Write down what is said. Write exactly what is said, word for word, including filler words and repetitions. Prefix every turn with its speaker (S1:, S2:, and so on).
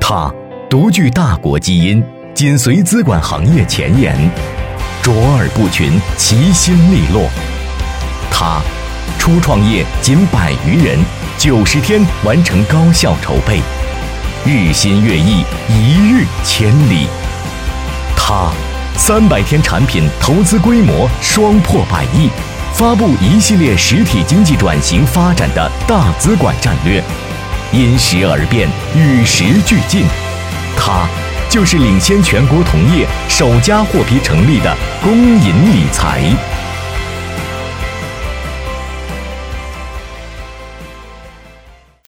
S1: 他独具大国基因，紧随资管行业前沿，卓尔不群，齐心利落。他初创业仅百余人，九十天完成高效筹备，日新月异，一日千里。他三百天产品投资规模双破百亿，发布一系列实体经济转型发展的大资管战略，因时而变，与时俱进。他就是领先全国同业首家获批成立的公银理财。